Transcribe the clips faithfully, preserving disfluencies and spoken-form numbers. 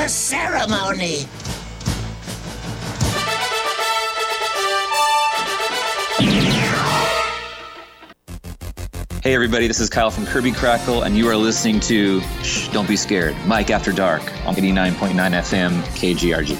the ceremony. Hey everybody, this is Kyle from Kirby Crackle, and you are listening to Shh, Don't Be Scared, Mike After Dark on eighty-nine point nine F M K G R G.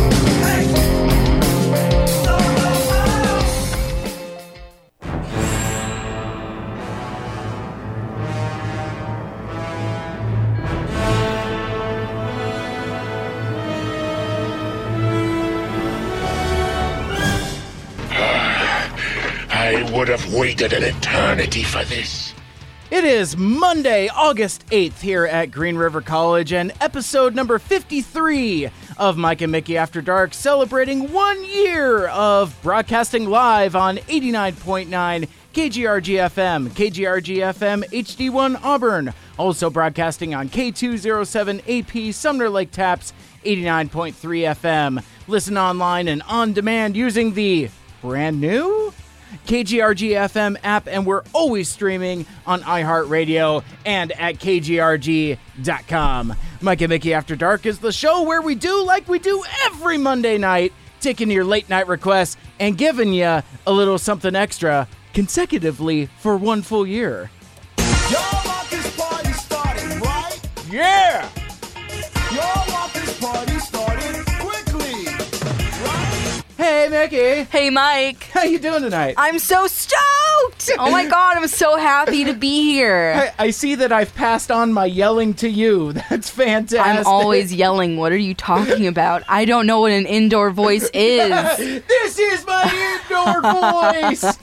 I would have waited an eternity for this. It is Monday, August eighth here at Green River College, and episode number fifty-three of Mike and Mickey After Dark, celebrating one year of broadcasting live on eighty-nine point nine K G R G F M, K G R G F M H D one Auburn, also broadcasting on K two oh seven A P Sumner Lake Taps, eighty-nine point three F M. Listen online and on demand using the brand new K G R G F M app, and we're always streaming on iHeartRadio and at K G R G dot com. Mike and Mickey After Dark is the show where we do like we do every Monday night, taking your late night requests and giving you a little something extra consecutively for one full year. Y'all want this party started, right? Yeah! Y'all want this party started quickly, right? Hey, Mickey. Hey, Mike. How you doing tonight? I'm so stoked! Oh my god, I'm so happy to be here. I, I see that I've passed on my yelling to you. That's fantastic. I'm always yelling. What are you talking about? I don't know what an indoor voice is. This is my indoor voice!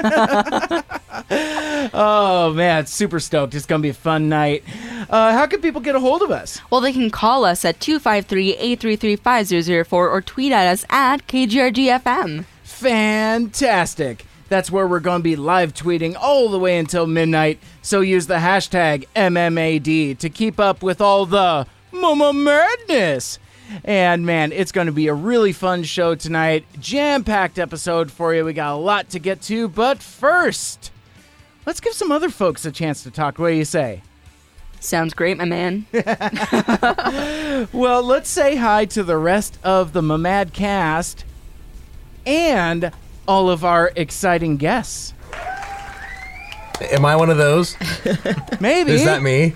Oh, man, super stoked. It's going to be a fun night. Uh, how can people get a hold of us? Well, they can call us at two five three, eight three three, five zero zero four or tweet at us at K G R G F M. Fantastic. That's where we're going to be live tweeting all the way until midnight, so use the hashtag M M A D to keep up with all the Mama Madness. And man, it's going to be a really fun show tonight. Jam-packed episode for you. We got a lot to get to, but first, let's give some other folks a chance to talk. What do you say? Sounds great, my man. Well, let's say hi to the rest of the Mamad cast and all of our exciting guests. Am I one of those? Maybe. Is that me?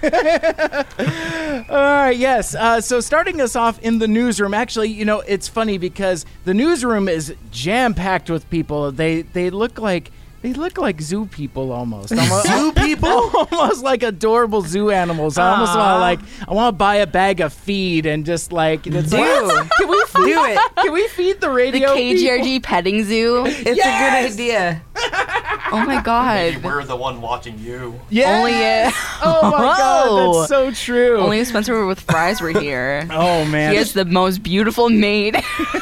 All right, yes. Uh, so starting us off in the newsroom, actually, you know, it's funny because the newsroom is jam-packed with people. They they look like they look like zoo people almost. almost Zoo people? Almost like adorable zoo animals. I almost want to like I want to buy a bag of feed and just like it's Do. like, can we feed, Do it. Can we feed the The radio? K G R G petting zoo. It's Yes! a good idea. Oh my god. We're the one watching you. Yes! Only it. Oh my god, Whoa. that's so true. Only if Spencer with fries were here. Oh man, He has the most beautiful mate.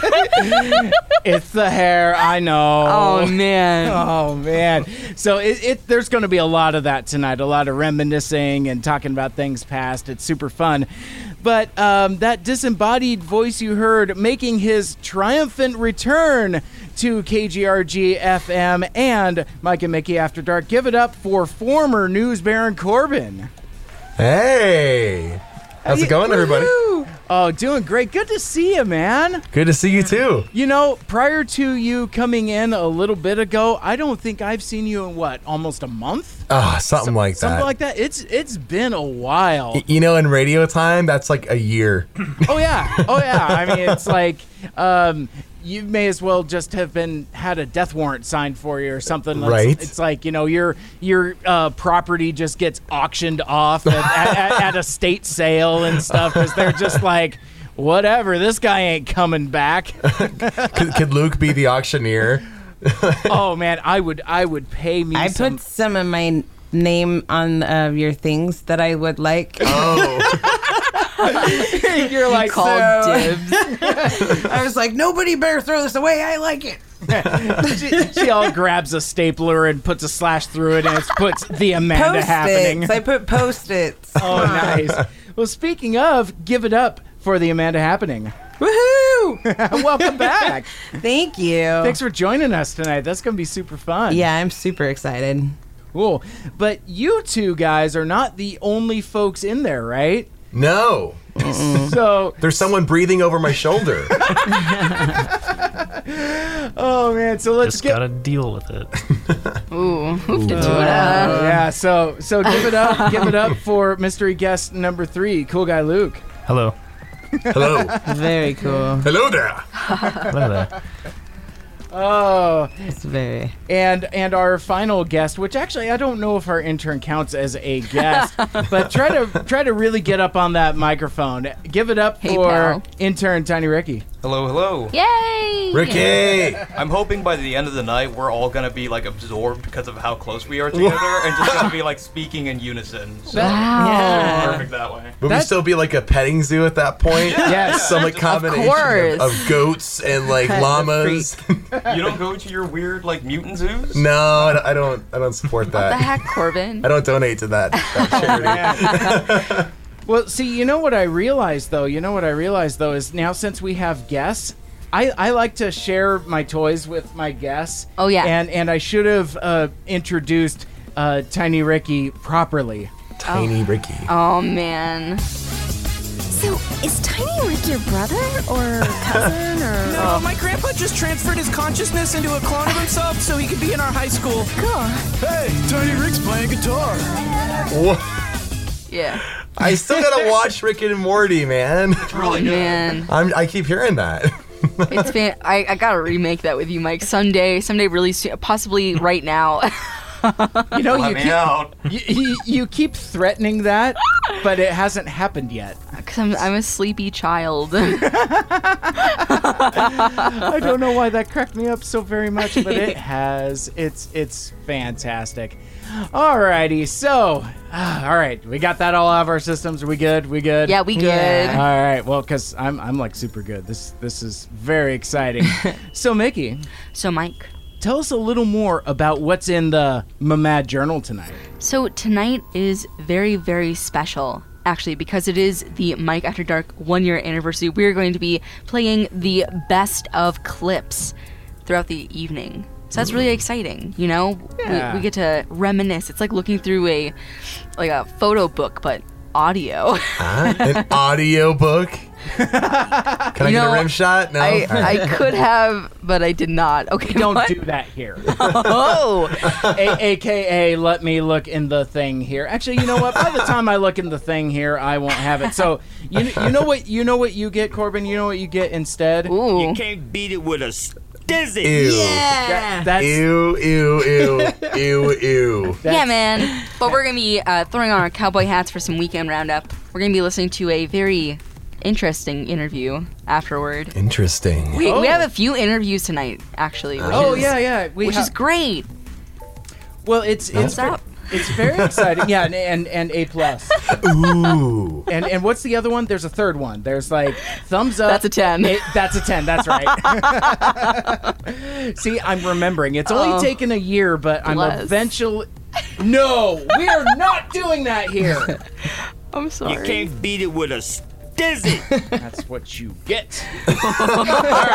it's the hair. I know. Oh man. Oh man! So it, it there's going to be a lot of that tonight. A lot of reminiscing and talking about things past. It's super fun. But um, that disembodied voice you heard making his triumphant return to K G R G F M and Mike and Mickey After Dark. Give it up for former News Baron Corbin. Hey. How's it going, everybody? Woo-hoo! Oh, doing great. Good to see you, man. Good to see you, too. You know, prior to you coming in a little bit ago, I don't think I've seen you in, what, almost a month? Ah, something like that. Something like that. It's It's been a while. Y- You know, in radio time, that's like a year. Oh, yeah. Oh, yeah. I mean, it's like... Um, you may as well just have been had a death warrant signed for you or something. It's, Right. It's like, you know, your your uh, property just gets auctioned off at, at, at, at a state sale and stuff because they're just like, whatever, this guy ain't coming back. could, could Luke be the auctioneer? Oh man, I would I would pay me I some. put some of my n- name on uh, your things that I would like. Oh. You're like, Called so- dibs. I was like, nobody better throw this away. I like it. she, she all grabs a stapler and puts a slash through it and it puts the Amanda happening. Post-its. I put post-its. Oh, nice. Well, speaking of, give it up for the Amanda happening. Woohoo! Welcome back. Thank you. Thanks for joining us tonight. That's going to be super fun. Yeah, I'm super excited. Cool. But you two guys are not the only folks in there, right? No. So There's someone breathing over my shoulder. oh man, so let's Just get gotta deal with it. Ooh, hoofed into Oh, it. Uh, yeah, so so give it up, give it up for mystery guest number three, Cool Guy Luke. Hello. Hello. Very cool. Hello there. Hello there. Oh, It's very. and and our final guest, which actually I don't know if our intern counts as a guest, but try to try to really get up on that microphone. Give it up Hey, for pal. intern Tiny Ricky. Hello, hello. Yay! Ricky. I'm hoping by the end of the night we're all gonna be like absorbed because of how close we are together, and just gonna be like speaking in unison. So Wow. perfect that way. Would we That's- still be like a petting zoo at that point? Yes. Some like combination course. of, of goats and like The llamas. You don't go to your weird like mutant zoos? No, I don't- I don't. I don't support What the that. heck, Corbin? I don't donate to that, that charity. Well, see, you know what I realized though. You know what I realized though is now since we have guests, I, I like to share my toys with my guests. Oh, yeah. And and I should have uh, introduced uh, Tiny Ricky properly. Tiny Ricky. Oh man. So, is Tiny Rick your brother or cousin or? No, my grandpa just transferred his consciousness into a clone of himself so he could be in our high school. Cool. Hey, Tiny Rick's playing guitar. What? Yeah. I still gotta watch Rick and Morty, man. Oh man. I'm, I keep hearing that. It's fan- I, I gotta remake that with you, Mike. Someday, someday, really soon, possibly right now. You know, Let you me keep, out. you, you, you keep threatening that, but it hasn't happened yet. Because I'm, I'm a sleepy child. I don't know why that cracked me up so very much, but it has. It's it's fantastic. Alrighty, so uh, all right, we got that all out of our systems. Are we good? We good? Yeah, we good. Yeah. All right. Well, because I'm I'm like super good. This this is very exciting. So Mickey, So, Mike. tell us a little more about what's in the Mamad Journal tonight. So tonight is very, very special, actually, because it is the Mike After Dark one-year anniversary. We're going to be playing the best of clips throughout the evening. So that's really exciting, you know? Yeah. We, we get to reminisce. It's like looking through a like a photo book, but audio. Huh? An audio book? Can I You get know, a rim shot? No. I, All right. I could have, but I did not. Okay, Don't what? do that here. Oh, A- A K A let me look in the thing here. Actually, you know what? By the time I look in the thing here, I won't have it. So you you know what you know what you get, Corbin. You know what you get instead. ooh. Can't beat it with a stizzy. Ew. That- that's Ew, ew, ew, ew, ew. Yeah, man. But we're going to be uh, throwing on our cowboy hats for some weekend roundup. We're going to be listening to a very interesting interview afterward. Interesting. We, Oh. we have a few interviews tonight, actually. Which Oh is, yeah, yeah. We Which ha- is great. well, it's it's What's ver- up? it's very exciting. Yeah, and and, and A plus. Ooh. And and what's the other one? There's a third one. There's like thumbs up. That's a ten. A- that's a ten. That's right. See, I'm remembering. It's only Oh. taken a year, but I'm Bless. eventually. No, we are not doing that here. I'm sorry. beat it with a stizzy. That's what you get. All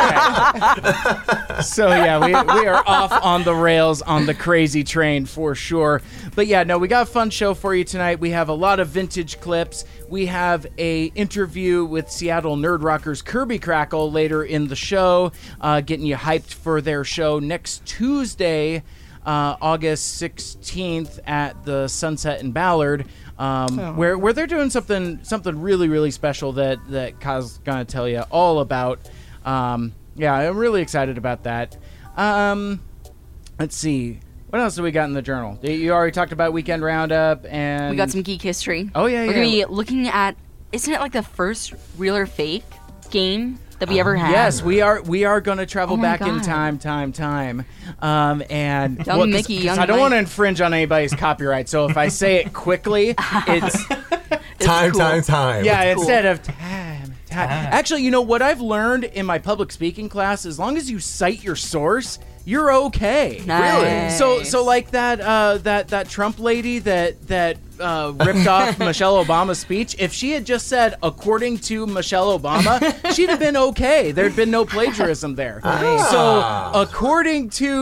right. So yeah, we, we are off on the rails on the crazy train for sure. But yeah, no, we got a fun show for you tonight. We have a lot of vintage clips. We have a interview with Seattle Nerd Rockers Kirby Crackle later in the show, uh, getting you hyped for their show next Tuesday, uh, August sixteenth at the Sunset in Ballard. Um, where where they're doing something something really really special that that Kyle's gonna tell you all about. Um, yeah, I'm really excited about that. Um, let's see, what else do we got in the journal? You already talked about Weekend Roundup, and We got some geek history. Oh yeah, We're yeah. going to be looking at, isn't it like the first real or fake game that we ever had? Yes, we are. We are going to travel Oh my back in God. time, time, time, um, and Young well, 'cause- Mickey, 'cause young I don't Mike. want to infringe on anybody's copyright. So if I say it quickly, it's Time, cool. time, time. yeah. cool. Instead of time, time. Actually, you know what I've learned in my public speaking class? As long as you cite your source, you're okay. Nice. So, so like that, uh, that that Trump lady that that uh, ripped off Michelle Obama's speech. If she had just said, "According to Michelle Obama," she'd have been okay. There'd been no plagiarism there. So, according to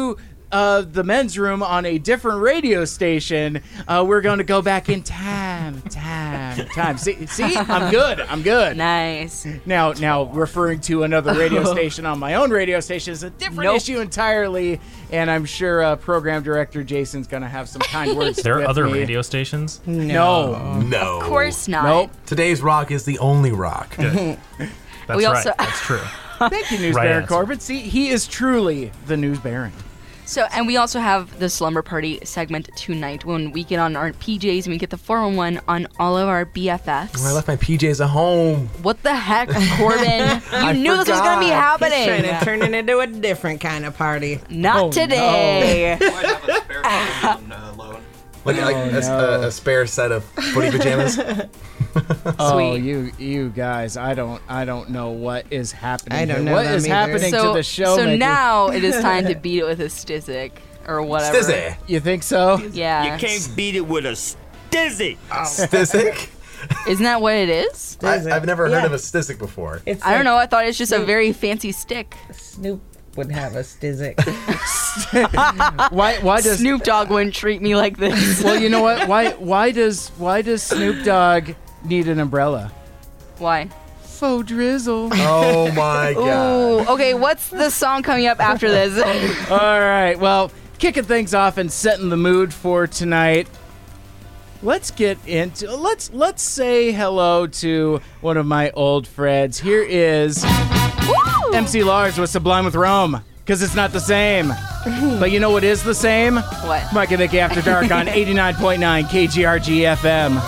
uh, the men's room on a different radio station, uh, we're going to go back in time, time, time. See, see, I'm good. I'm good. Nice. Now, now referring to another radio station on my own radio station is a different Nope. issue entirely, and I'm sure uh, program director Jason's going to have some kind words. There are with other me. radio stations? No. No. Of course not. Nope. Today's rock is the only rock. Good. That's We right. also- That's true. Thank you, News Right Baron answer. Corbett. See, he is truly the News Baron. So, and we also have the slumber party segment tonight when we get on our P Js and we get the four one one on all of our B F Fs. Oh, I left my P Js at home. What the heck, Corbin? You I knew this was going to be forgot. He's trying happening. to turn it into a different kind of party. Not Oh, today. Might have a spare on uh, loan. Like, like a, no. a, a spare set of footy pajamas. Oh, Sweet. you you guys, I don't I don't know what is happening. I don't here. know What them is either. happening So, to the show. so Mickey? now it is time to beat it with a stizzic or whatever. Stizzy. You think so? Yeah. You can't beat it with a stizzy. Stizik? Isn't that what it is? I, I've never heard Yeah. of a stizik before. It's I don't like know. I thought it's just a very fancy stick. Snoop would have a stizzic. Why why does Snoop Dogg wouldn't treat me like this. Well, you know what? Why why does why does Snoop Dogg need an umbrella? Why? Faux drizzle. Oh my god. Ooh, okay, what's the song coming up after this? All right. Well, kicking things off and setting the mood for tonight. Let's get into let's let's say hello to one of my old friends. Here is Woo! M C Lars with Sublime with Rome, because it's not the same. But you know what is the same? What? Mike and Mickey After Dark on eighty-nine point nine K G R G F M.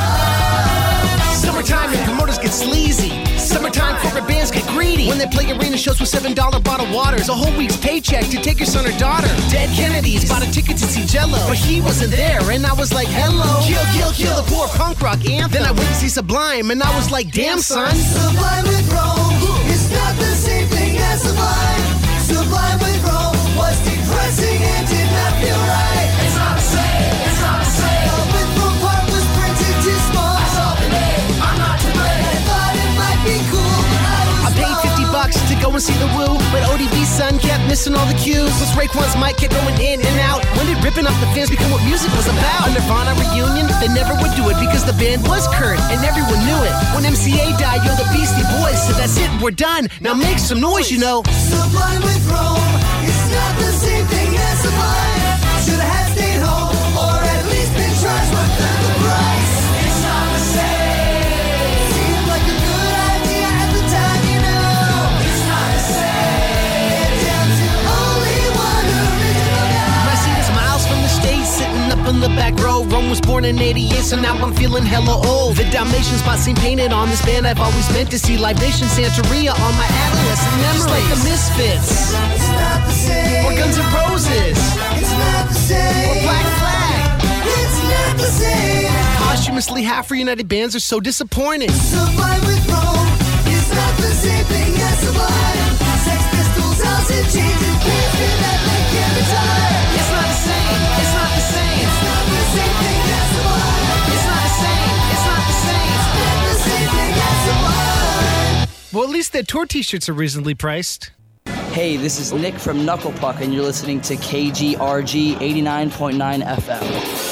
Summertime and promoters get sleazy. Summertime corporate bands get greedy when they play arena shows with seven dollar bottled waters. A whole week's paycheck to take your son or daughter. Dead Kennedys bought a ticket to see Jello, but he wasn't there, and I was like, hello. Kill, kill, kill the poor punk rock anthem. Then I went to see Sublime, and I was like, damn son. Sublime with Rome is not the same thing as Sublime. Sublime with Rome was depressing and did not feel right. It's not the same, it's not the same. The Withrow part was printed too small. I saw the name, I'm not to blame. I thought it might be cool, but I was I paid fifty bucks to go and see the Woo, but O D B's son kept missing all the cues. Plus Raekwon's mic kept going in and out. When did ripping up the fans become what music was about? A Nirvana reunion, they never would do it because the band was Kurt and everyone knew it. When M C A died, yo, the Beastie Boys said that's it, we're done. Now make some noise, you know. Sublime with Rome is not the same thing as Sublime. Should've had stayed home, or at least been charged one third the price. It's not the same. Seemed like a good idea at the time, you know. It's not the same. Get down to only one original guy. My seat is miles from the stage, sitting up in the back row. Rome was born in eighty-eight, so now I'm feeling hella old. The Dalmatian spot seemed painted on this band I've always meant to see. Live Nation Santeria on my adolescent memories. Just like the Misfits, It's not the same. or Guns N' Roses, It's not the same. or Black Flag. It's not the same. Posthumously half reunited bands are so disappointing. Sublime with Rome is not the same thing as Sublime. Sex Pistols, House and Chains, and can't feel that they can't retire. It's not the same, it's not the same. It's not the same thing as Sublime. It's not the same, it's not the same. It's not the same thing as Sublime. Well, at least their tour t-shirts are reasonably priced. Hey, this is Nick from Knuckle Puck, and you're listening to K G R G eighty-nine point nine F M.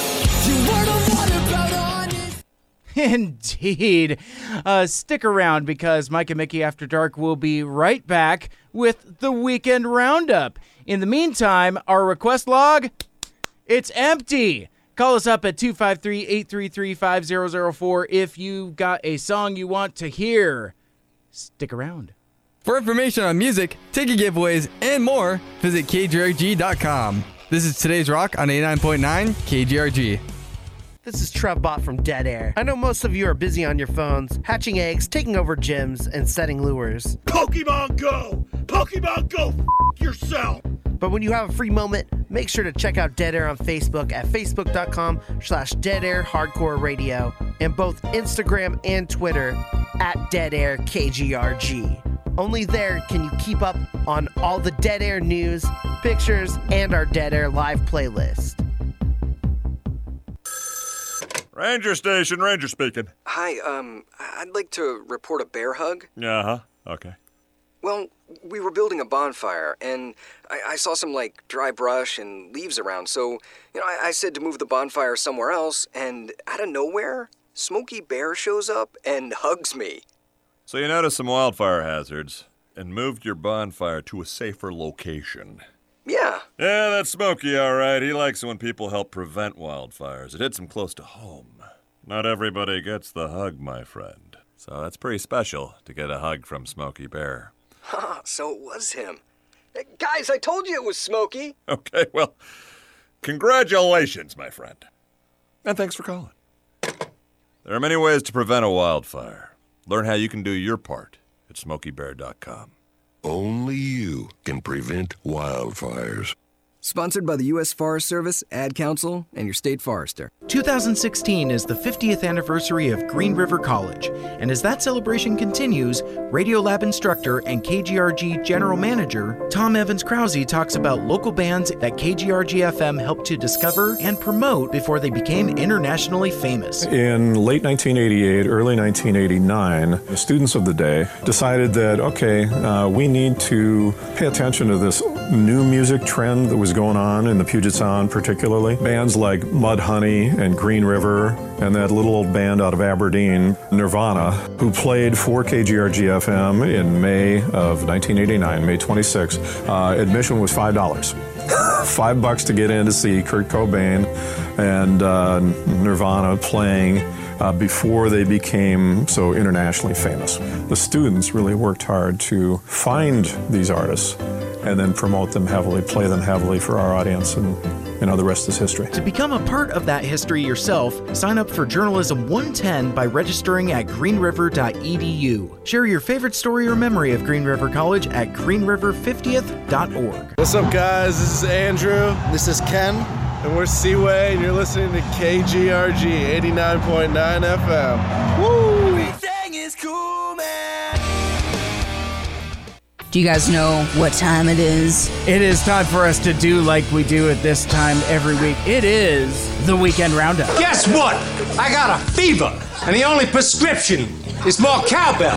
Indeed. Uh, stick around because Mike and Mickey After Dark will be right back with the Weekend Roundup. In the meantime, our request log, it's empty. Call us up at two five three, eight three three, five zero zero four if you've got a song you want to hear. Stick around. For information on music, ticket giveaways, and more, visit K G R G dot com. This is Today's Rock on eighty-nine point nine K G R G. This is Trevbot from Dead Air. I know most of you are busy on your phones, hatching eggs, taking over gyms, and setting lures. Pokemon Go! Pokemon Go! F*** yourself! But when you have a free moment, make sure to check out Dead Air on Facebook at facebook.com slash Dead Air Hardcore Radio, and both Instagram and Twitter at Dead Air K G R G. Only there can you keep up on all the Dead Air news, pictures, and our Dead Air live playlist. Ranger Station, Ranger speaking. Hi, um, I'd like to report a bear hug. Uh-huh, okay. Well, we were building a bonfire, and I, I saw some, like, dry brush and leaves around, so, you know, I, I said to move the bonfire somewhere else, and out of nowhere, Smokey Bear shows up and hugs me. So you noticed some wildfire hazards and moved your bonfire to a safer location. Yeah. Yeah, that's Smokey, all right. He likes it when people help prevent wildfires. It hits him close to home. Not everybody gets the hug, my friend. So that's pretty special to get a hug from Smokey Bear. Ha, so it was him. Hey, guys, I told you it was Smokey. Okay, well, congratulations, my friend. And thanks for calling. There are many ways to prevent a wildfire. Learn how you can do your part at smokey bear dot com. Only you can prevent wildfires. Sponsored by the U S Forest Service, Ad Council, and your state forester. two thousand sixteen is the fiftieth anniversary of Green River College, and as that celebration continues, Radiolab instructor and K G R G general manager Tom Evans Krause talks about local bands that K G R G F M helped to discover and promote before they became internationally famous. In late nineteen eighty-eight, early nineteen eighty-nine, the students of the day decided that, okay, uh, we need to pay attention to this new music trend that was going on in the Puget Sound particularly. Bands like Mudhoney and Green River and that little old band out of Aberdeen, Nirvana, who played for K G R G F M in May of nineteen eighty-nine, May twenty-sixth. Uh, admission was five dollars. Five bucks to get in to see Kurt Cobain and uh, Nirvana playing uh, before they became so internationally famous. The students really worked hard to find these artists and then promote them heavily, play them heavily for our audience, and you know, the rest is history. To become a part of that history yourself, sign up for Journalism one ten by registering at green river dot e d u. Share your favorite story or memory of Green River College at green river fiftieth dot org. What's up, guys? This is Andrew. This is Ken. And we're Seaway, and you're listening to K G R G eighty-nine point nine F M. Woo! Everything is cool, man. Do you guys know what time it is? It is time for us to do like we do at this time every week. It is the Weekend Roundup. Guess what? I got a fever, and the only prescription is more cowbell.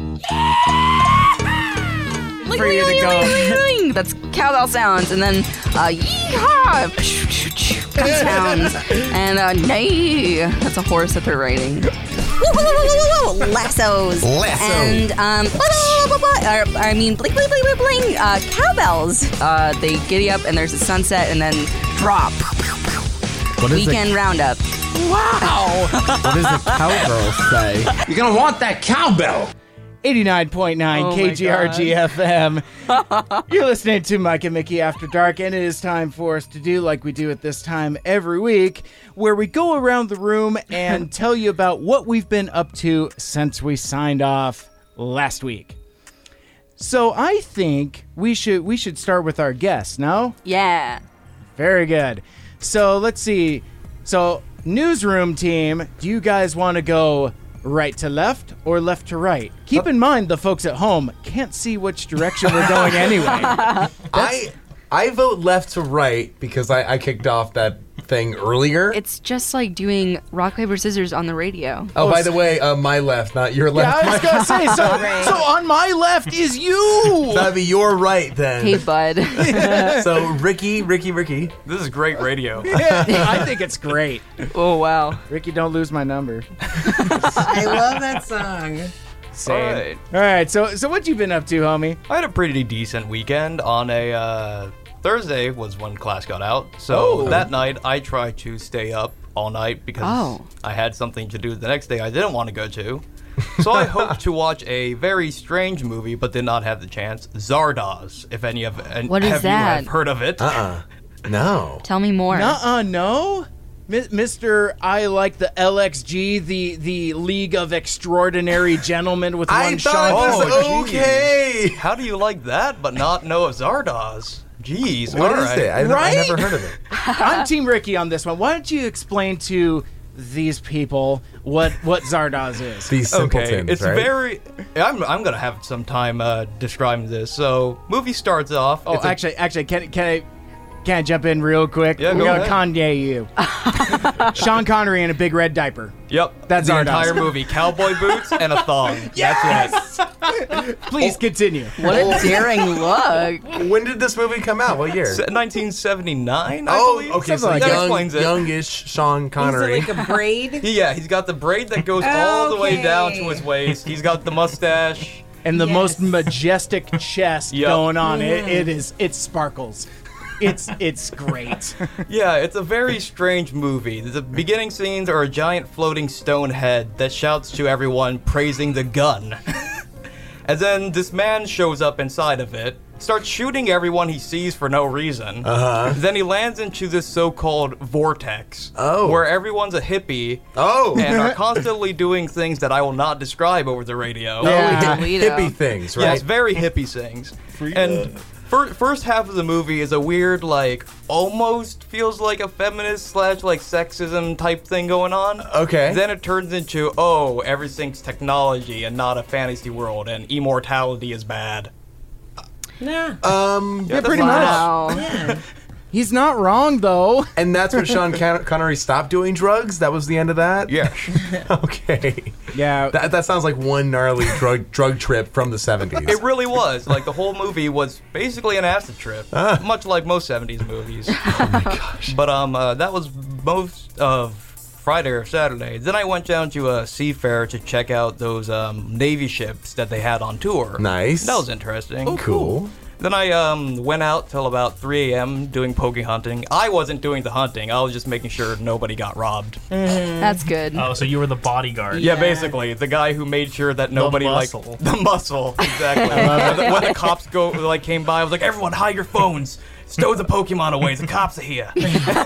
For you to go. That's cowbell sounds, and then uh, yeehaw, gun sounds, and uh, neigh. That's a horse that they're riding. Lassos. Lassos. And, um, blah, blah, blah, blah, or, I mean, bling, bling, bling, bling, bling, uh, cowbells. Uh, they giddy up, and there's a sunset, and then drop. What is Weekend the, roundup. Wow. What does the cowgirl say? You're gonna want that cowbell. eighty-nine point nine Oh K G R G F M. You're listening to Mike and Mickey After Dark, and it is time for us to do like we do at this time every week, where we go around the room and tell you about what we've been up to since we signed off last week. So I think we should we should start with our guests, no? Yeah. Very good. So let's see. So newsroom team, do you guys want to go right to left or left to right? Keep in mind the folks at home can't see which direction we're going anyway. I I vote left to right because I, I kicked off that thing earlier. It's just like doing rock, paper, scissors on the radio. Oh, by the way, uh, my left, not your left. Yeah, I was gonna say, so, so on my left is you. That'd be your right then. Hey, bud. So Ricky, Ricky, Ricky. This is great radio. Yeah, I think it's great. Oh, wow. Ricky, don't lose my number. I love that song. Same. All right. All right, so so what you been up to, homie? I had a pretty decent weekend. On a uh, Thursday was when class got out, so Oh. that night I tried to stay up all night because Oh. I had something to do the next day I didn't want to go to. So I hoped to watch a very strange movie, but did not have the chance. Zardoz, if any of and What is have that? you have heard of it? Uh-uh. No. Tell me more. Nuh-uh, no? Mi- Mister I like the L X G, the the League of Extraordinary Gentlemen with I one thought shot. it was Oh, okay. How do you like that, but not know of Zardoz? Jeez, What all is right. it? I, Right? I never heard of it. I'm Team Ricky on this one. Why don't you explain to these people what what Zardoz is? These Okay, simpletons, it's right? very. I'm I'm gonna have some time uh, describing this. So, movie starts off. Oh, it's a- actually, actually, can can I Can I jump in real quick? Yeah, we go gotta ahead. Kanye you. Sean Connery in a big red diaper. Yep. That's the Zardoz. entire movie. Cowboy boots and a thong. That's it. Please continue. What a daring look. When did this movie come out? What year? Se- nineteen seventy-nine, I Oh, believe. okay, so Something like that young, explains it. youngish Sean Connery. Is it like a braid? Yeah, he's got the braid that goes all the way Okay. down to his waist. He's got the mustache. And the Yes. most majestic chest Yep. going on. It, Mhm. it is. It sparkles. It's it's great. Yeah, it's a very strange movie. The beginning scenes are a giant floating stone head that shouts to everyone praising the gun. And then this man shows up inside of it, starts shooting everyone he sees for no reason. Uh-huh. Then he lands into this so-called vortex, Oh. where everyone's a hippie Oh. and are constantly doing things that I will not describe over the radio. Yeah. Hippie things, right? Yes, very hippie things. And fir- first half of the movie is a weird, like, almost feels like a feminist slash like sexism type thing going on. Okay. Then it turns into, oh, everything's technology and not a fantasy world, and immortality is bad. Nah. Um, Yeah, pretty much. Wow. He's not wrong though. and that's when Sean Con- Connery stopped doing drugs? That was the end of that? Yeah. Okay. Yeah. That, that sounds like one gnarly drug drug trip from the seventies. It really was. Like, the whole movie was basically an acid trip, Ah. much like most seventies movies. Oh my gosh. But um, uh, that was most of Friday or Saturday. Then I went down to a Seafair to check out those um, Navy ships that they had on tour. Nice. That was interesting. Cool. Then I um, went out till about three a.m. doing poke hunting. I wasn't doing the hunting. I was just making sure nobody got robbed. That's good. Oh, so you were the bodyguard. Yeah, basically the guy who made sure that nobody muscle. like the muscle exactly. when, the, when the cops go like came by, I was like, everyone hide your phones, stow the Pokemon away. The cops are here.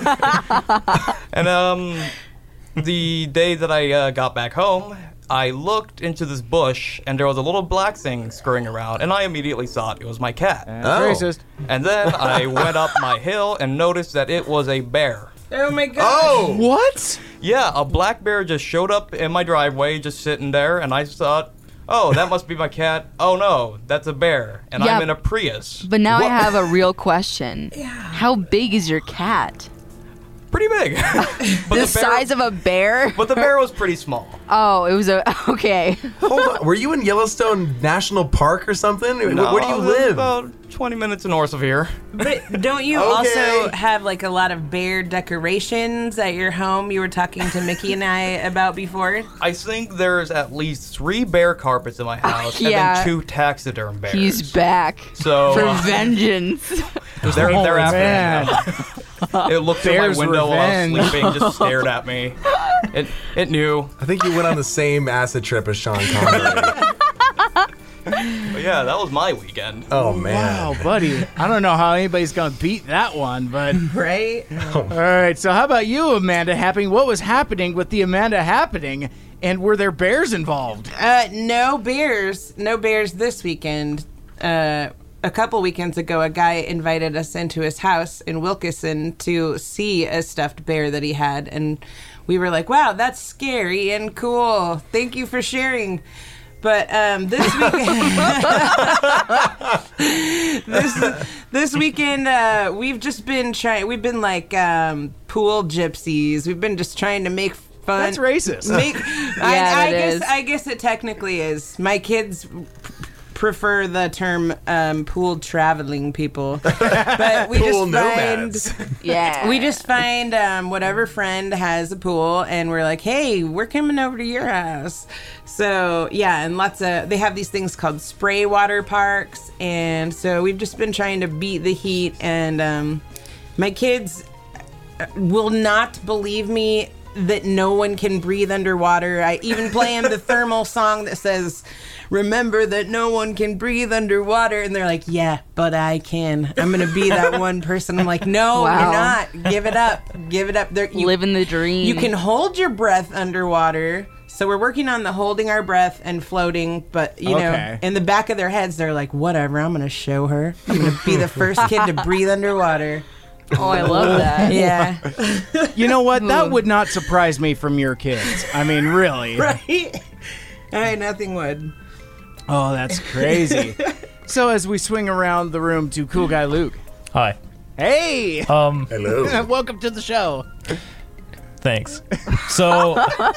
And um, the day that I uh, got back home, I looked into this bush and there was a little black thing scurrying around, and I immediately thought it was my cat. That's Oh. racist. And then I went up my hill and noticed that it was a bear. Oh my god. Oh! What? Yeah, a black bear just showed up in my driveway, just sitting there, and I just thought, oh, that must be my cat. Oh no, that's a bear, and Yeah. I'm in a Prius. But now What? I have a real question. How big is your cat? Pretty big. But The, bear- size of a bear? But the bear was pretty small. Oh, it was a okay. Hold on. Were you in Yellowstone National Park or something? Where- No, Where do you it was live? About twenty minutes north of here. But don't you Okay. also have like a lot of bear decorations at your home? You were talking to Mickey and I about before. I think there's at least three bear carpets in my house, Yeah. and then two taxiderm bears. He's back So for uh, vengeance. they're, Oh, they're after man. me now. It looked through my Bear's window revenge. while I was sleeping, just stared at me. It it knew. I think you went on the same acid trip as Sean Connery. But yeah, that was my weekend. Oh, man. Wow, buddy. I don't know how anybody's gonna beat that one, but Right? all right. So how about you, Amanda Happening? What was happening with the Amanda Happening, and were there bears involved? Uh, no bears. No bears this weekend. Uh, a couple weekends ago, a guy invited us into his house in Wilkeson to see a stuffed bear that he had, and we were like, "Wow, that's scary and cool. Thank you for sharing." But um, this weekend, this this weekend, uh, we've just been trying. We've been like um, pool gypsies. We've been just trying to make fun. That's racist. Make, Yeah, I, I it guess is. I guess it technically is. My kids p- prefer the term um, pool traveling people, but we Pool just nomads. find Yeah. we just find um, whatever friend has a pool, and we're like, hey, we're coming over to your house. So yeah, and lots of they have these things called spray water parks, and so we've just been trying to beat the heat. And um, my kids will not believe me that no one can breathe underwater. I even play them the thermal song that says, remember that no one can breathe underwater. And they're like, yeah, but I can. I'm going to be that one person. I'm like, no, Wow. you're not. Give it up. Give it up. There, you, Living the dream. you can hold your breath underwater. So we're working on the holding our breath and floating, but you know, Okay. in the back of their heads, they're like, whatever, I'm going to show her. I'm going to be the first kid to breathe underwater. Oh, I love that. Yeah. You know what? That would not surprise me from your kids. I mean, really. Right? Hey, nothing would. Oh, that's crazy. So as we swing around the room to Cool Guy Luke. Hi. Hey. Um, Hello. Welcome to the show. Thanks. So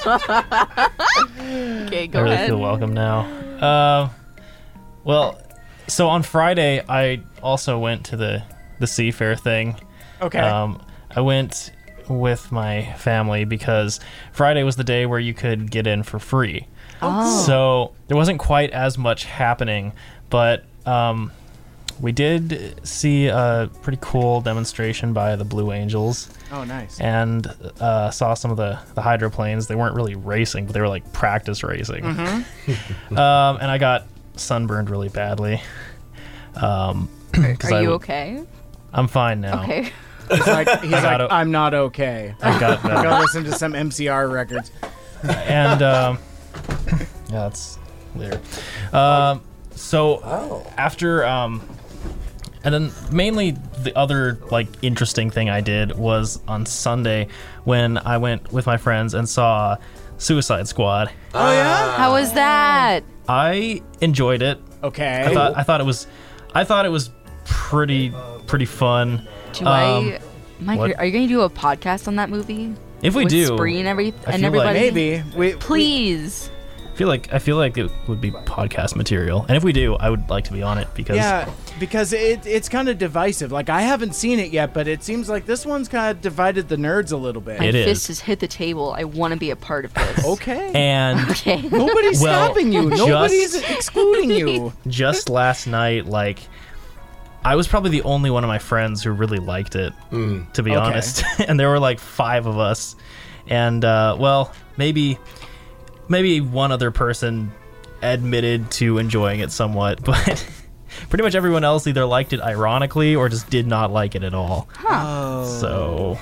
Okay, go I really ahead. feel welcome now. Uh, well, so on Friday I also went to the the Seafair thing. Okay. Um, I went with my family because Friday was the day where you could get in for free. Oh. So there wasn't quite as much happening, but um, we did see a pretty cool demonstration by the Blue Angels. Oh, nice. And uh, saw some of the, the hydroplanes. They weren't really racing, but they were like practice racing. Mhm. um, and I got sunburned really badly. Um, 'cause Are I you w- okay? I'm fine now. Okay. He's like, he's I like got o- I'm not okay. I got better. Go listen to some M C R records. And um, yeah, that's later. Um, so after um, and then mainly the other like interesting thing I did was on Sunday when I went with my friends and saw Suicide Squad. Oh yeah. How was that? I enjoyed it. Okay. I thought I thought it was I thought it was pretty pretty fun. Do Um, I, Mike? what? Are you going to do a podcast on that movie? If we With do, Spree and every I and feel like- everybody. Maybe. We, Please. I feel like I feel like it would be podcast material, and if we do, I would like to be on it because Yeah, because it it's kind of divisive. Like I haven't seen it yet, but it seems like this one's kind of divided the nerds a little bit. My It is. fist has hit the table. I want to be a part of this. Okay. and Okay. Nobody's Well, stopping you. just- Nobody's excluding you. just last night, like I was probably the only one of my friends who really liked it, to be Okay. honest. And there were like five of us, and uh, well, maybe maybe one other person admitted to enjoying it somewhat, but pretty much everyone else either liked it ironically or just did not like it at all. Oh. So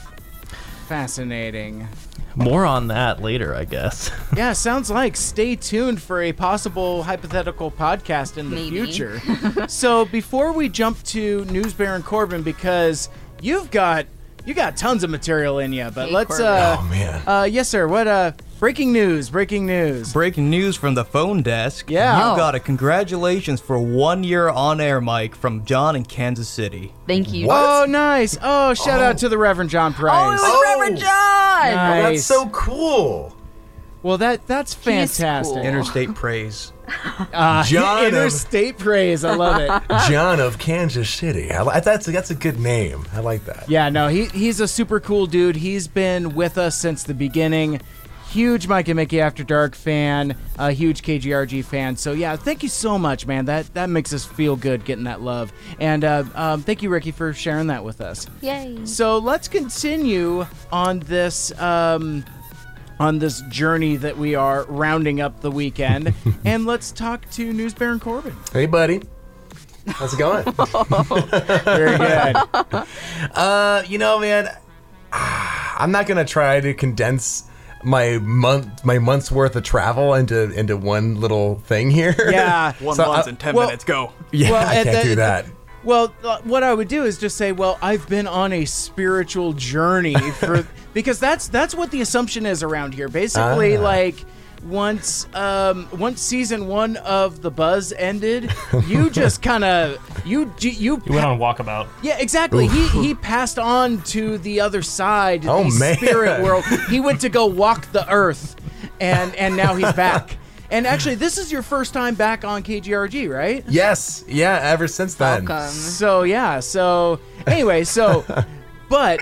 Fascinating. more on that later, I guess. Yeah, sounds like stay tuned for a possible hypothetical podcast in the Maybe. future. So before we jump to News Baron Corbin, because you've got you got tons of material in you, but Hey, let's Corbin. uh Oh man. uh yes sir, what uh breaking news, breaking news. Breaking news from the phone desk. Yeah. You got a congratulations for one year on air, Mike, from John in Kansas City. Thank you. Oh, nice. Oh, shout out to the Reverend John Oh, it Price. was Oh. Reverend John. Nice. That's so cool. Well, that that's He is fantastic. cool. Interstate praise. Uh, John of- Interstate Praise. I love it. John of Kansas City. I, li- that's that's a good name. I like that. Yeah, no, he he's a super cool dude. He's been with us since the beginning. Huge Mike and Mickey After Dark fan, a huge K G R G fan. So yeah, thank you so much, man. That that makes us feel good getting that love. And uh, um, thank you, Ricky, for sharing that with us. Yay. So let's continue on this um, on this journey that we are rounding up the weekend, and let's talk to News Baron Corbin. Hey, buddy. How's it going? Very good. Uh, you know, man, I'm not gonna try to condense my month my month's worth of travel into into one little thing here. Yeah. One So, month uh, and ten well- minutes, go. Yeah, Well, I at can't the- do that. Well, uh, what I would do is just say, well, I've been on a spiritual journey for because that's that's what the assumption is around here. Basically, Ah. like once um once season one of The Buzz ended, you just kind of you you You went on walkabout. yeah, exactly. He he passed on to the other side, Oh, the man. spirit world. He went to go walk the earth, and and now he's back. And actually, this is your first time back on K G R G, right? Yes, yeah. Ever since then. Welcome. So yeah. So anyway, so but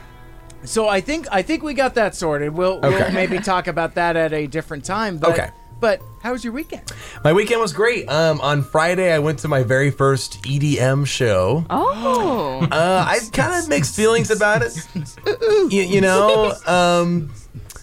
so I think I think we got that sorted. We'll, we'll Okay. maybe talk about that at a different time. But, Okay. But how was your weekend? My weekend was great. Um, on Friday, I went to my very first E D M show. Oh. Uh, I kind of mixed feelings about it. you, you know, um,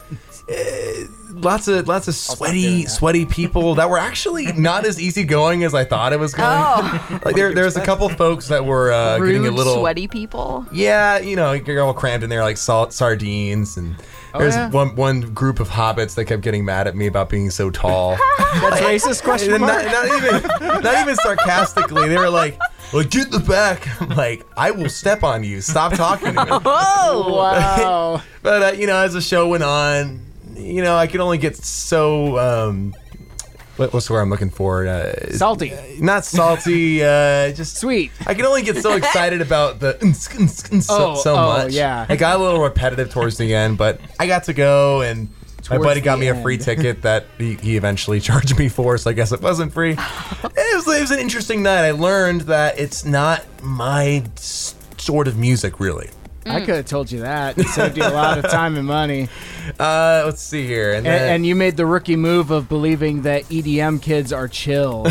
eh, lots of lots of sweaty, sweaty people that were actually not as easygoing as I thought it was going. Oh. Like there, there's a couple folks that were uh, Rude, getting a little sweaty people. Yeah, you know, you're all crammed in there like salt sardines, and Oh, there's yeah? one one group of hobbits that kept getting mad at me about being so tall. That's racist? Question And mark. not, not even not even sarcastically. They were like, "Well, get in the back." I'm like, "I will step on you. Stop talking to me." Oh. Wow. But uh, you know, as the show went on, you know, I could only get so um, what, what's the word I'm looking for? Uh, Salty. uh, not salty. Uh, just sweet. I can only get so excited about the nsk, nsk, nsk so, Oh, so oh, much. yeah. It got a little repetitive towards the end, but I got to go, and my Towards buddy got the me a end. free ticket that he, he eventually charged me for, so I guess it wasn't free. It was, it was an interesting night. I learned that it's not my s- sort of music, really. I could have told you that. It saved you a lot of time and money. Uh, let's see here. And, And, then, and you made the rookie move of believing that E D M kids are chill.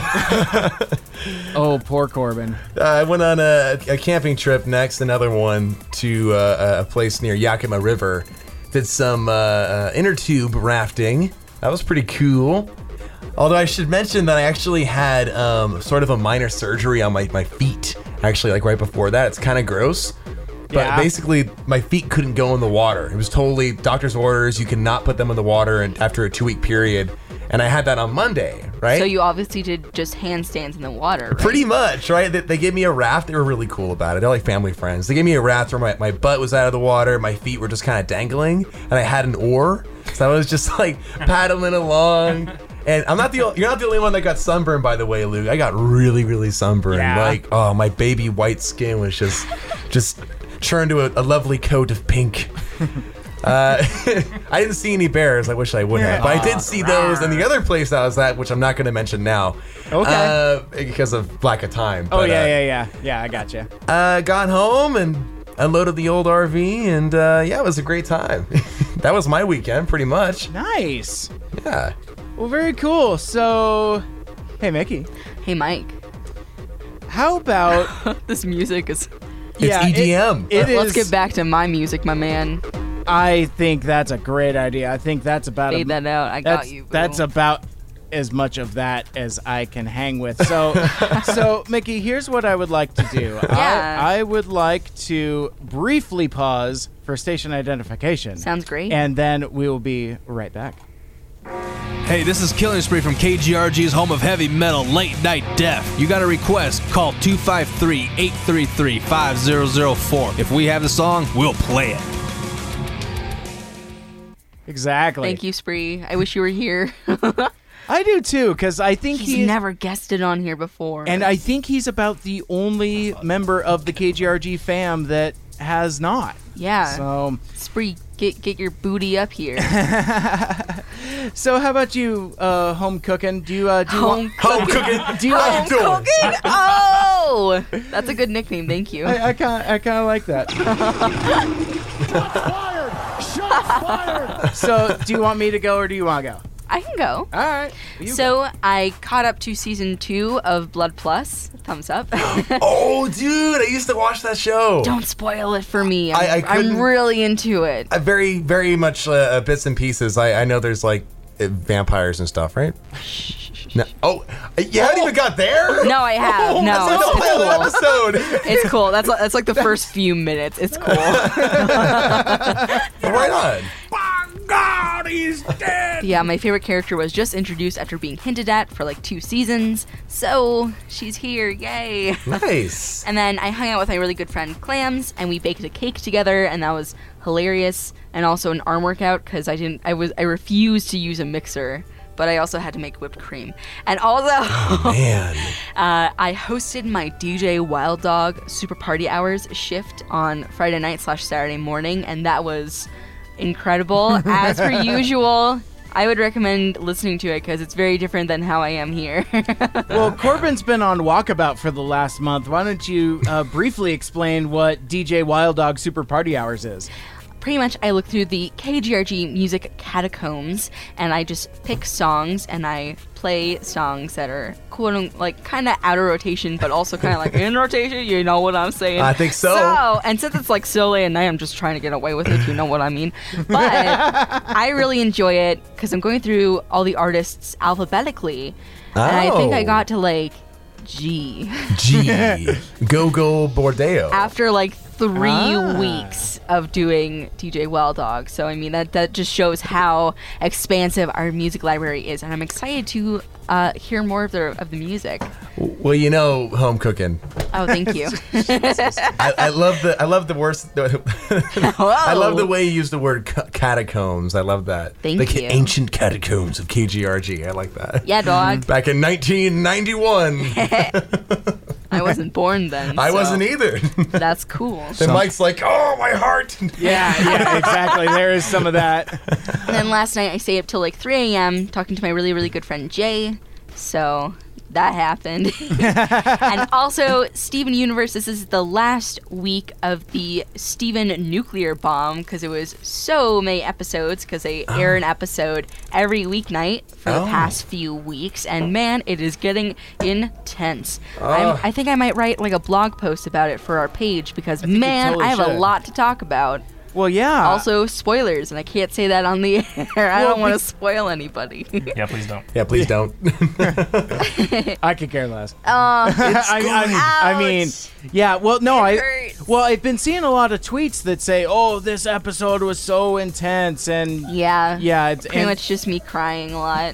Oh, poor Corbin. Uh, I went on a, a camping trip next, another one, to uh, a place near Yakima River. Did some uh, uh, inner tube rafting. That was pretty cool. Although I should mention that I actually had um, sort of a minor surgery on my, my feet. Actually, like right before that. It's kind of gross. But Yeah. basically, my feet couldn't go in the water. It was totally doctor's orders. You cannot put them in the water and after a two-week period. And I had that on Monday, right? So you obviously did just handstands in the water, right? Pretty much, right? They, they gave me a raft. They were really cool about it. They're like family friends. They gave me a raft where my, my butt was out of the water, my feet were just kind of dangling, and I had an oar. So I was just like paddling along. And I'm not the o- you're not the only one that got sunburned, by the way, Luke. I got really, really sunburned. Yeah. Like, oh, my baby white skin was just just turned to a, a lovely coat of pink. Uh, I didn't see any bears. I wish I would have, but I did see those in the other place I was at, which I'm not going to mention now. Okay. Uh, because of lack of time. Oh, But, yeah, uh, yeah, yeah. Yeah, I gotcha. Uh, got home and unloaded the old R V, and uh, yeah, it was a great time. That was my weekend, pretty much. Nice. Yeah. Well, very cool. So, hey, Mickey. Hey, Mike. How about this music is. Yeah, E D M. It, it Let's is- get back to my music, my man. I think that's a great idea. I think that's about Fade a, that out. I got that's, you, boo. That's about as much of that as I can hang with. So, so Mickey, here's what I would like to do. Yeah. I, I would like to briefly pause for station identification. Sounds great. And then we will be right back. Hey, this is Killing Spree from K G R G's home of heavy metal, Late Night Death. You got a request, call two five three, eight three three, five zero zero four. If we have the song, we'll play it. Exactly. Thank you, Spree. I wish you were here. I do too, because I think he's he's never guested on here before. And I think he's about the only member of the K G R G fam that has not. Yeah. So, Spree, get get your booty up here. so how about you, uh, home cooking? Do you uh, do you Home want, cooking. Do you Home want, doing? cooking? Oh, that's a good nickname. Thank you. I, I kind I kind of like that. So, do you want me to go or do you want to go? I can go. All right. you So I caught up to season two of Blood Plus. Thumbs up. Oh, dude, I used to watch that show. Don't spoil it for me. I- I'm, I couldn't- I'm really into it. Uh, very, very much uh, bits and pieces. I, I know there's like uh, vampires and stuff, right? No. Oh, you haven't even got there? No, I have. Oh, no, that's like the it's pilot cool. episode. It's cool. That's that's like the first few minutes. It's cool. Right on. God, he's dead. Yeah, my favorite character was just introduced after being hinted at for like two seasons. So she's here. Yay. Nice. And then I hung out with my really good friend Clams, and we baked a cake together, and that was hilarious. And also an arm workout because I didn't. I was. I refused to use a mixer, but I also had to make whipped cream. And also, Oh, man. uh, I hosted my D J Wild Dog Super Party Hours shift on Friday night slash Saturday morning, and that was incredible. As per usual, I would recommend listening to it because it's very different than how I am here. Well, Corbin's been on walkabout for the last month. Why don't you uh, briefly explain what D J Wild Dog Super Party Hours is? Pretty much, I look through the K G R G music catacombs, and I just pick songs, and I play songs that are quote like kind of out of rotation, but also kind of like in rotation. You know what I'm saying? I think so. So, and since it's like so late at night, I'm just trying to get away with it. You know what I mean? But I really enjoy it because I'm going through all the artists alphabetically, and I think I Oh. got to like G. G. Go Go Bordeo. After like three Ah. weeks of doing D J Wild Dog. So I mean that that just shows how expansive our music library is, and I'm excited to uh, hear more of the of the music. Well, you know, home cooking. Oh, thank you. I, I love the I love the worst. I love the way you use the word ca- catacombs. I love that. Thank the ca- you. ancient catacombs of K G R G. I like that. Yeah, dog. Back in nineteen ninety-one. I wasn't born then. I so wasn't either. That's cool. Then Mike's like, oh, my heart. Yeah, yeah, exactly. There is some of that. And then last night I stayed up till like three a.m. talking to my really, really good friend Jay. So that happened. And also, Steven Universe, this is the last week of the Steven Nuclear Bomb because it was so many episodes because they Oh. air an episode every weeknight for the Oh. past few weeks. And man, it is getting intense. Oh. I'm, I think I might write like a blog post about it for our page because, man, totally I have should. a lot to talk about. Well, yeah. Also, spoilers, and I can't say that on the air. I Well, don't want to be- spoil anybody. Yeah, please don't. Yeah, please don't. I could care less. Oh, I, I, I mean, yeah. Well, no, I. Well, I've been seeing a lot of tweets that say, "Oh, this episode was so intense," and yeah, yeah, it's pretty and much just me crying a lot.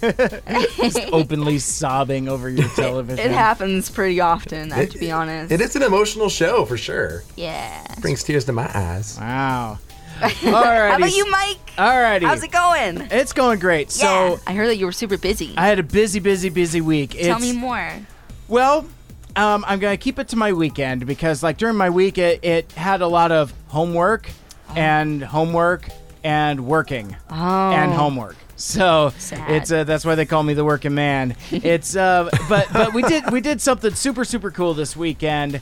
just openly sobbing over your television. It happens pretty often, I have to be honest. It is an emotional show for sure. Yeah. Brings tears to my eyes. Wow. Alrighty. How about you, Mike? Alrighty. How's it going? It's going great. Yeah, So I heard that you were super busy. I had a busy, busy, busy week. Tell It's- me more. Well, um, I'm gonna keep it to my weekend because, like, during my week, it, it had a lot of homework and homework and working Oh. and homework. So Sad. it's uh, that's why they call me the working man. It's uh, but but we did we did something super super cool this weekend.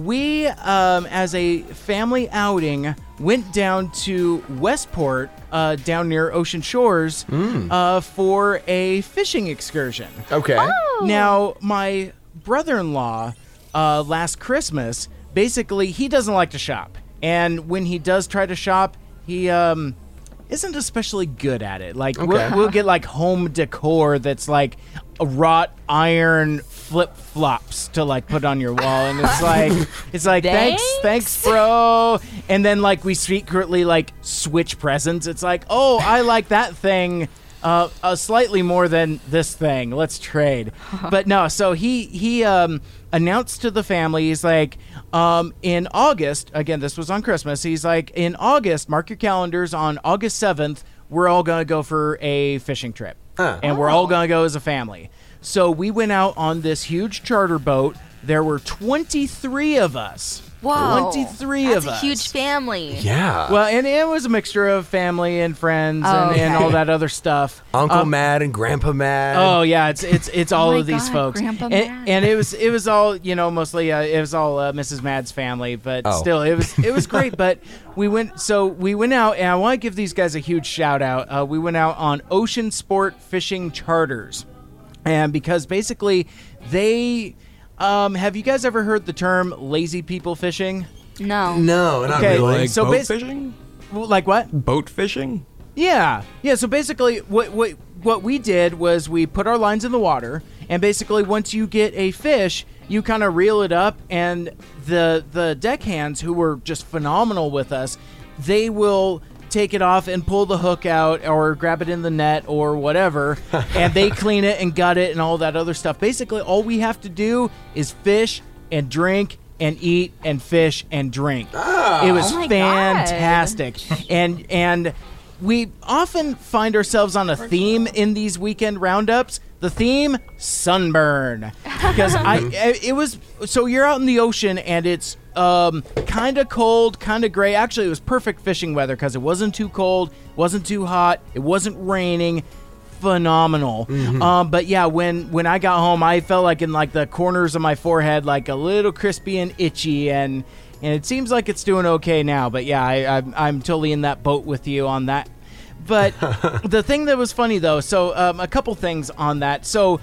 We um, as a family outing went down to Westport, uh, down near Ocean Shores, uh, for a fishing excursion. Okay. Now my brother-in-law uh, last Christmas, basically he doesn't like to shop, and when he does try to shop, he um. isn't especially good at it. Like, Okay. we'll, we'll get, like, home decor that's, like, a wrought iron flip-flops to, like, put on your wall. And it's like, it's like, thanks, thanks, bro. And then, like, we secretly, like, switch presents. It's like, oh, I like that thing uh, uh, slightly more than this thing. Let's trade. But no, so he, he um, announced to the family, he's like, um, in August, again, this was on Christmas, he's like, in August, mark your calendars, on August seventh, we're all going to go for a fishing trip. Huh. And we're all going to go as a family. So we went out on this huge charter boat. There were twenty-three of us. Whoa. twenty-three That's of a us. huge family. Yeah. Well, and it was a mixture of family and friends Oh, and, and okay. all that other stuff. Uncle Um, Mad and Grandpa Mad. Oh yeah, it's it's it's all Oh my of these God, folks, Grandpa and, Mad. and it was it was all you know mostly uh, it was all uh, Missus Mad's family, but Oh. still it was it was great. But we went so we went out, and I want to give these guys a huge shout out. Uh, we went out on Ocean Sport Fishing Charters, and because basically they um, have you guys ever heard the term lazy people fishing? No. No, not Okay, really. Like so boat basi- fishing? Like what? Boat fishing? Yeah, yeah. So basically, what what what we did was we put our lines in the water, and basically, once you get a fish, you kind of reel it up, and the the deckhands who were just phenomenal with us, they will take it off and pull the hook out or grab it in the net or whatever, and they clean it and gut it and all that other stuff. Basically, all we have to do is fish and drink and eat and fish and drink. It was Oh my God. fantastic. And and we often find ourselves on a theme in these weekend roundups. The theme, sunburn. Because I it was so you're out in the ocean and it's um kind of cold, kind of gray. Actually, it was perfect fishing weather because it wasn't too cold, wasn't too hot, it wasn't raining. Phenomenal. Um, but yeah, when when I got home, I felt like in like the corners of my forehead, like a little crispy and itchy, and and it seems like it's doing okay now. But yeah, I, I'm I'm totally in that boat with you on that. But the thing that was funny though, so um, a couple things on that. So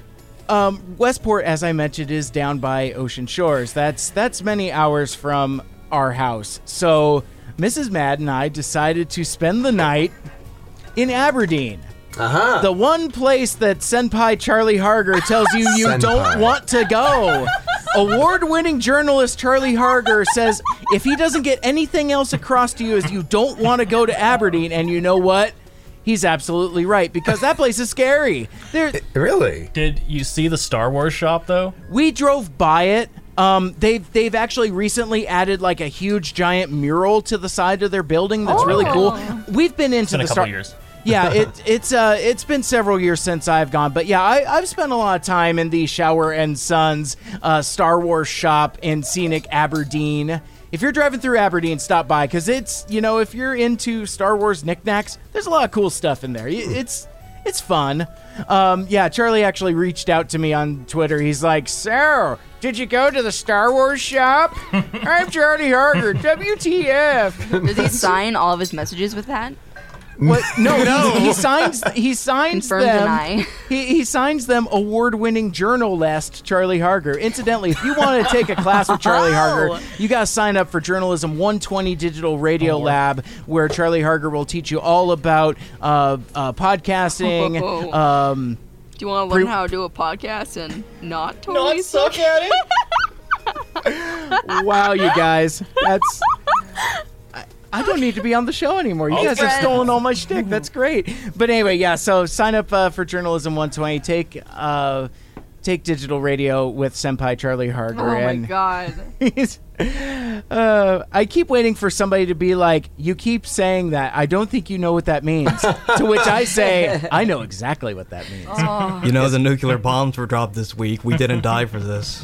um, Westport, as I mentioned, is down by Ocean Shores. That's that's many hours from our house. So Missus Mad and I decided to spend the night in Aberdeen. Uh-huh. The one place that Senpai Charlie Harger tells you you Senpai. don't want to go. Award-winning journalist Charlie Harger says if he doesn't get anything else across to you is you don't want to go to Aberdeen, and you know what? He's absolutely right, because that place is scary. There, really? Did you see the Star Wars shop, though? We drove by it. Um, they've they've actually recently added like a huge giant mural to the side of their building. That's Oh. really cool. We've been into It's been a the couple Star. years. Yeah, it, it's uh, it's been several years since I've gone, but yeah, I, I've spent a lot of time in the Shower and Sons uh, Star Wars shop in scenic Aberdeen. If you're driving through Aberdeen, stop by, because it's, you know, if you're into Star Wars knickknacks, there's a lot of cool stuff in there. It's it's fun. Um, yeah, Charlie actually reached out to me on Twitter. He's like, "So, did you go to the Star Wars shop? I'm Charlie Harger. W T F?" Does he sign all of his messages with that? What? No, no. He, he signs. He signs Confirm, them. deny. He, he signs them award-winning journalist Charlie Harger. Incidentally, if you want to take a class with Charlie Harger, you got to sign up for Journalism one twenty Digital Radio Lab, where Charlie Harger will teach you all about uh, uh, podcasting. Oh. Um, Do you want to pre- learn how to do a podcast and not totally Not suck at it? wow, you guys, that's. I don't need to be on the show anymore. You Oh, guys have friends. stolen all my shtick. That's great. But anyway, yeah. So sign up uh, for Journalism one twenty. Take uh, take digital radio with Senpai Charlie Harger. Oh my and god. he's, uh, I keep waiting for somebody to be like, "You keep saying that. I don't think you know what that means." To which I say, "I know exactly what that means." Oh. You know, the nuclear bombs were dropped this week. We didn't die for this.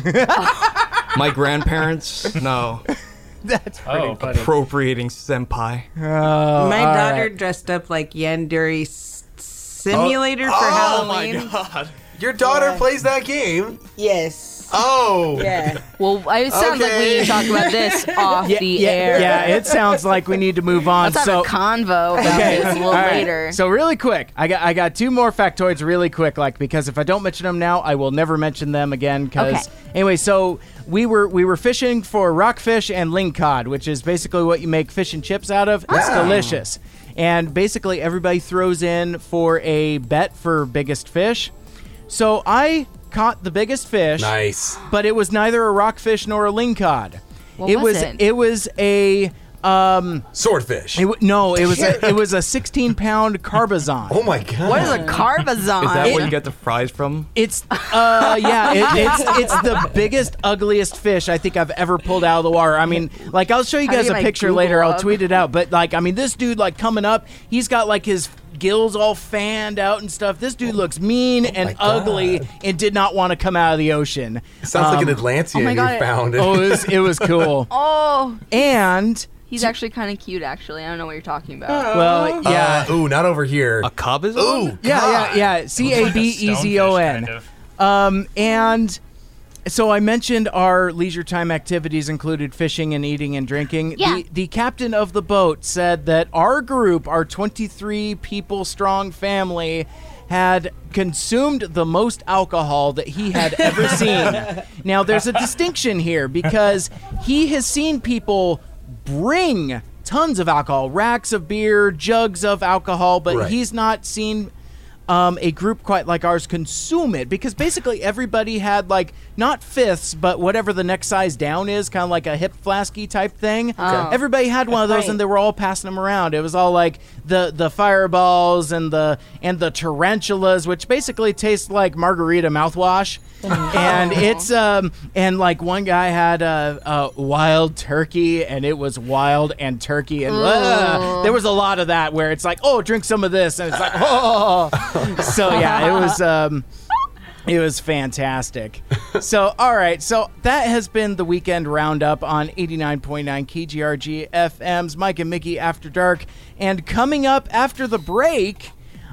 My grandparents, no. That's pretty oh, funny. Appropriating senpai. Oh, My all daughter right. dressed up like Yandere s- Simulator for oh Halloween. my god. Your daughter Yeah. plays that game? Yes. Oh. Yeah. Well, it sounds like we need to talk about this off Yeah, the yeah, air. yeah, it sounds like we need to move on. Let's have so a convo about this a little all right. later. So really quick, I got I got two more factoids really quick, like because if I don't mention them now, I will never mention them again. Because Okay. anyway, so we were we were fishing for rockfish and lingcod, which is basically what you make fish and chips out of. It's Oh. delicious, and basically everybody throws in for a bet for biggest fish. So I caught the biggest fish. Nice. But it was neither a rockfish nor a lingcod. What it was was it? it was a um Swordfish. it w- no, it was a, it was a sixteen pound carbazon. Oh my god. What is a carbazon? Is that It- where you get the fries from? It's uh yeah, it, it's it's the biggest, ugliest fish I think I've ever pulled out of the water. I mean, like I'll show you How do guys you, a like, picture Google later. I'll up? tweet it out. But like, I mean, this dude like coming up, he's got like his gills all fanned out and stuff. This dude looks mean and ugly and did not want to come out of the ocean. Sounds like Um, an Atlantean oh my God. you found. Oh, it was, it was cool. Oh, And he's actually kind of cute. Actually, I don't know what you're talking about. well, yeah, Uh, ooh, not over here. A cub is Ooh, yeah, yeah, yeah. C A B E Z O N. Kind of. Um, and so I mentioned our leisure time activities included fishing and eating and drinking. Yeah. The, the captain of the boat said that our group, our twenty-three people strong family, had consumed the most alcohol that he had ever seen. Now, there's a distinction here because he has seen people bring tons of alcohol, racks of beer, jugs of alcohol, but Right. he's not seen um, a group quite like ours consume it, because basically everybody had like not fifths, but whatever the next size down is, kind of like a hip flasky type thing. Oh. Everybody had one of those, and they were all passing them around. It was all like the the fireballs and the and the tarantulas, which basically taste like margarita mouthwash. And it's um and like one guy had a, a wild turkey, and it was wild and turkey, and uh, there was a lot of that where it's like, oh, drink some of this, and it's like, oh. So yeah, it was um it was fantastic. So all right, so that has been the weekend roundup on eighty-nine point nine K G R G F M's Mike and Mickey After Dark, and coming up after the break,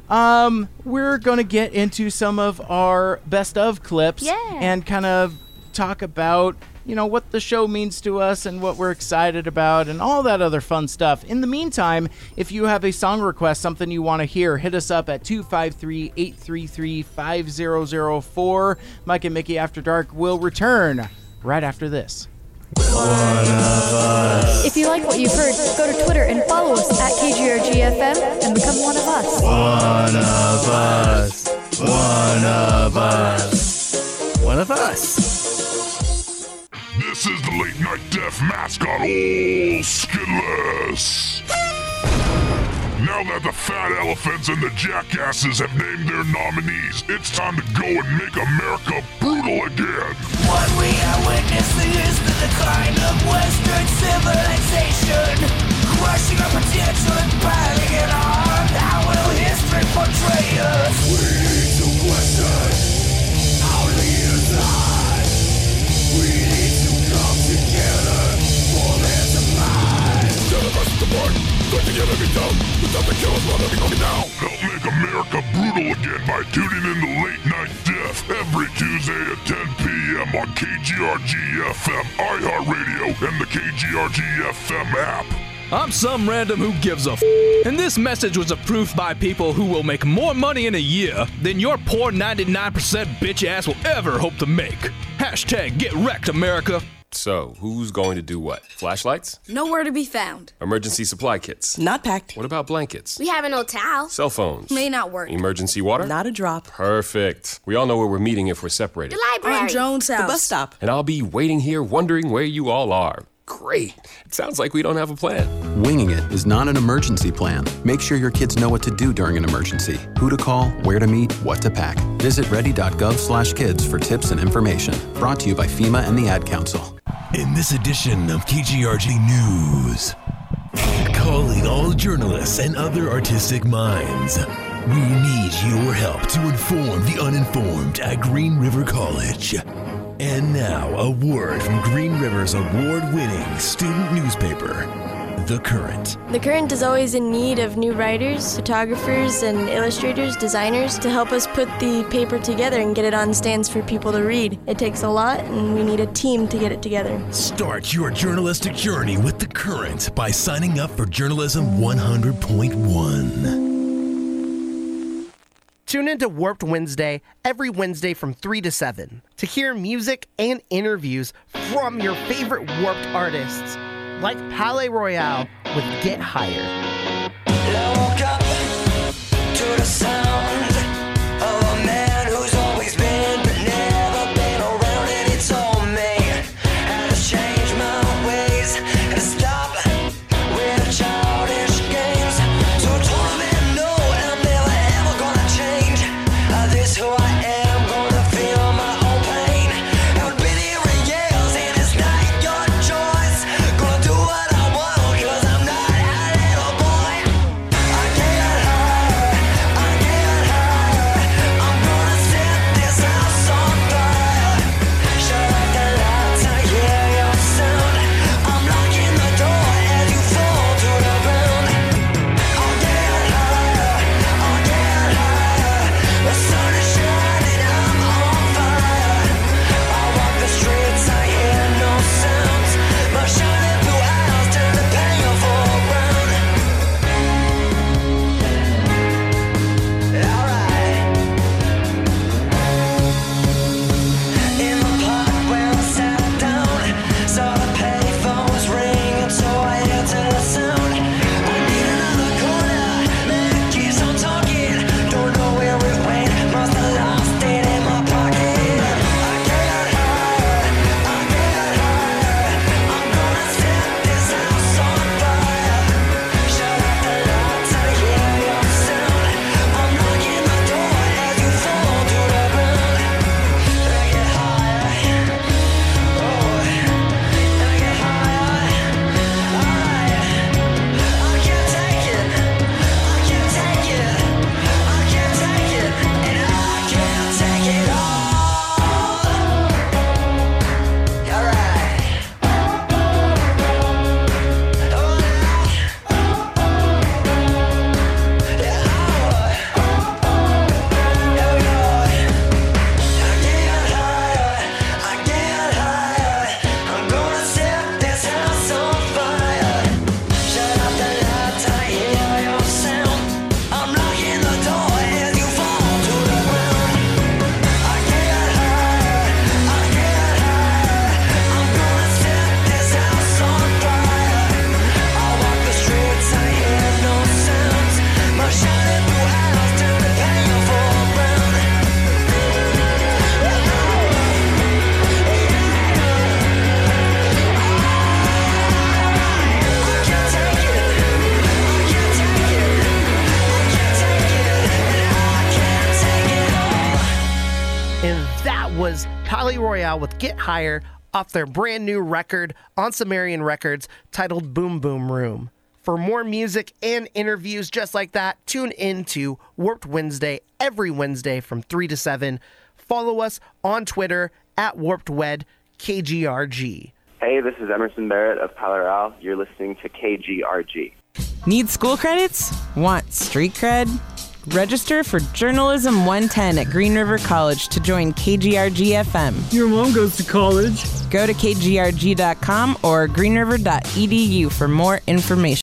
Um, we're gonna get into some of our best of clips Yeah. and kind of talk about, you know, what the show means to us and what we're excited about and all that other fun stuff. In the meantime, if you have a song request, something you want to hear, hit us up at two five three, eight three three, five zero zero four. Mike and Mickey After Dark will return right after this. If you like what you've heard, go to Twitter and follow us at K G R G F M and become one of us. One of us. One of us. One of us. This is the Late Night Death mascot, Old Skinless. Now that the fat elephants and the jackasses have named their nominees, it's time to go and make America brutal again. What we are witnessing is the decline of Western civilization, crushing our potential and piling it on. How will history portray us? We need to question our leaders' eyes. We need to come together for their demise. Celebrate the board, come together, be down. Without the killers, we'll never be going down. Help make America brutal again by tuning in to Late Night Death every Tuesday at ten p.m. on K G R G F M, iHeartRadio, and the K G R G F M app. I'm some random who gives a f***, and this message was approved by people who will make more money in a year than your poor ninety-nine percent bitch ass will ever hope to make. Hashtag get wrecked, America. So, who's going to do what? Flashlights? Nowhere to be found. Emergency supply kits? Not packed. What about blankets? We have an old towel. Cell phones? May not work. Emergency water? Not a drop. Perfect. We all know where we're meeting if we're separated. The library. On Jones House. The bus stop. And I'll be waiting here wondering where you all are. Great. It sounds like we don't have a plan. Winging it is not an emergency plan. Make sure your kids know what to do during an emergency, who to call, where to meet, what to pack. Visit ready.gov slash kids for tips and information. Brought to you by FEMA and the Ad Council. In this edition of K G R G News, calling all journalists and other artistic minds. We need your help to inform the uninformed at Green River College. And now, a word from Green River's award-winning student newspaper, The Current. The Current is always in need of new writers, photographers, and illustrators, designers to help us put the paper together and get it on stands for people to read. It takes a lot, and we need a team to get it together. Start your journalistic journey with The Current by signing up for Journalism one hundred point one. Tune into Warped Wednesday every Wednesday from three to seven to hear music and interviews from your favorite Warped artists, like Palais Royale with Get Higher. I woke up to the sound of a man who's always been but never been around, and he told me how to change my ways and to stop with childish games. So I told him no, I'm never ever gonna change. Uh, this who I am, gonna feel my own pain. I've been here for years and it's not your choice. Gonna do what I want, cause I'm not a little boy. I get high, I get is Pally Royale with Get Higher off their brand new record on Sumerian Records titled Boom Boom Room. For more music and interviews just like that, tune in to Warped Wednesday every Wednesday from three to seven. Follow us on Twitter at WarpedWed K G R G. Hey, this is Emerson Barrett of Pally Royale. You're listening to K G R G. Need school credits? Want street cred? Register for Journalism one ten at Green River College to join K G R G F M. Your mom goes to college. Go to K G R G dot com or green river dot e d u for more information.